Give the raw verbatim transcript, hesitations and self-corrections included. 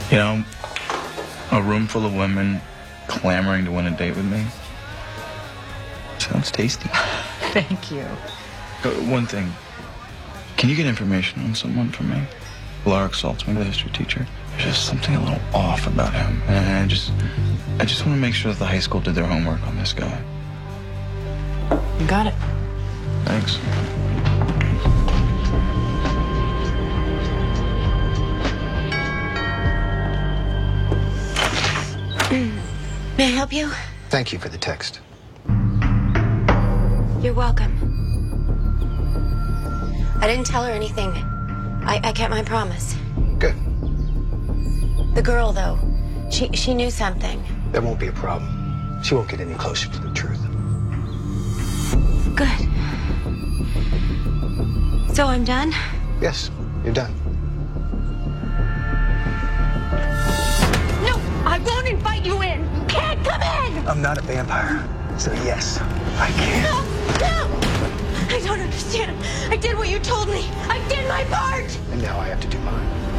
You know, a room full of women clamoring to win a date with me. Sounds tasty. Thank you. Uh, one thing. Can you get information on someone for me? Lark Saltzman, the history teacher. There's just something a little off about him. And I just, I just want to make sure that the high school did their homework on this guy. You got it. Thanks. May I help you? Thank you for the text. You're welcome. I didn't tell her anything. I, I kept my promise. Good. The girl, though, she she knew something. That won't be a problem. She won't get any closer to the truth. Good. So I'm done? Yes, you're done. No, I won't invite you in. You can't come in. I'm not a vampire, so yes, I can. No, no. I don't understand. I did what you told me. I did my part. And now I have to do mine.